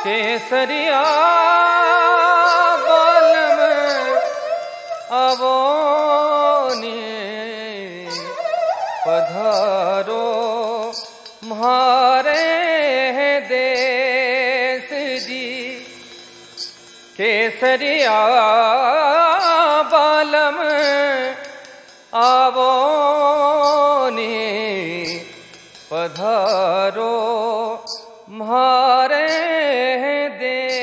केसरिया बालम आवोनी पधारो म्हारे देश जी। केसरिया बालम आवोनी पधारो म्हारे देश।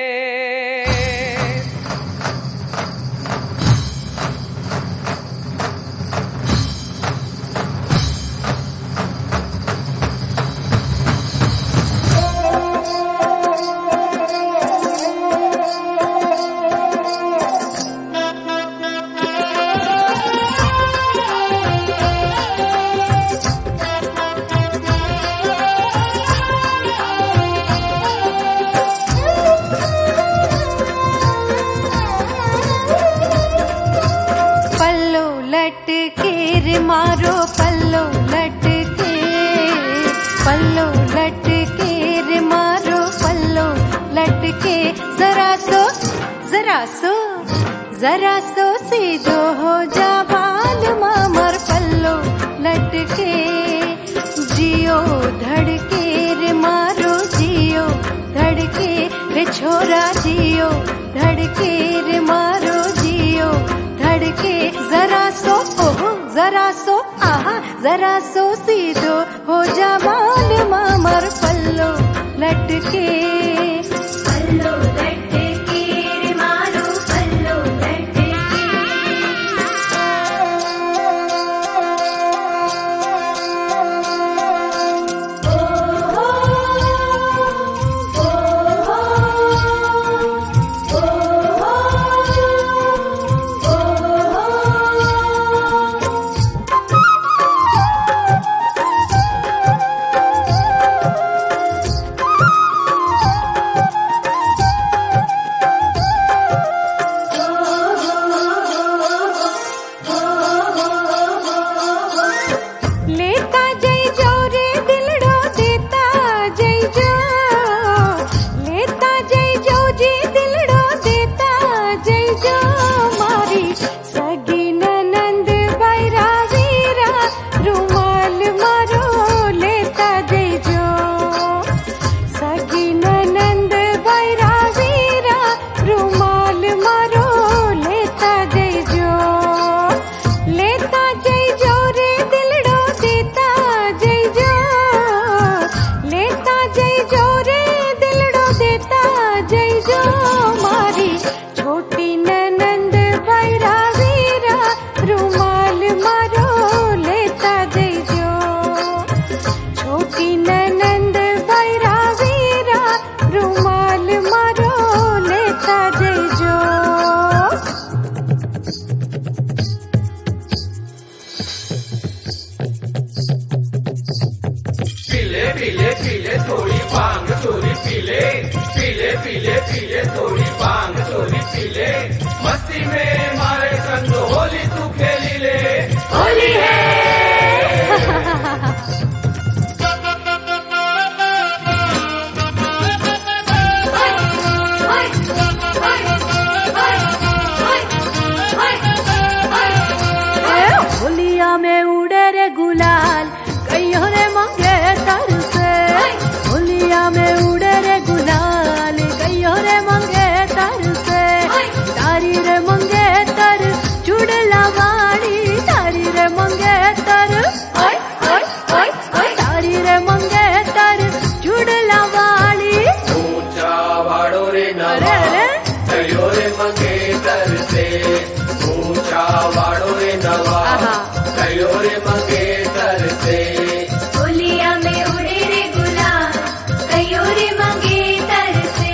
मारो पल्लो लटके, पल्लो लटके रे मारो पल्लो लटके। जरा सो सीधो हो जा बाल मामर पल्लो लटके। जियो धड़के रे मारो जियो धड़के रे छोरा जियो धड़के रे मारो जियो धड़के। जरा सो सीधो हो जा बाल मामर पल्लो लटके। पल्लो लटके रे मारो पल्लो लटके। ओ हो ओ हो ओ हो ओ हो। पीले थोड़ी भांग चोरी पीले, पीले थोड़ी भांग चोरी पीले। मस्ती में मारे संग होली तू खेली ले, होली है। होलिया में उड़े रे गुलाल कईयों रे मंगे तर से। होलिया में उड़े रे गुलाल कईयों रे मंगे तर से। तारी रे मंगे तर चुड़ला वाली, तारी रे मंगे तर तारी रे मंगे तर चुड़ला वाली। ऊंचा वाड़ो रे नवा कईयों रे मंगे तर से। ऊंचा वाड़ो रे नवा कईयों रे मंगे तर से। होलिया में उड़े रे गुलाल कईयों रे मंगे तर से।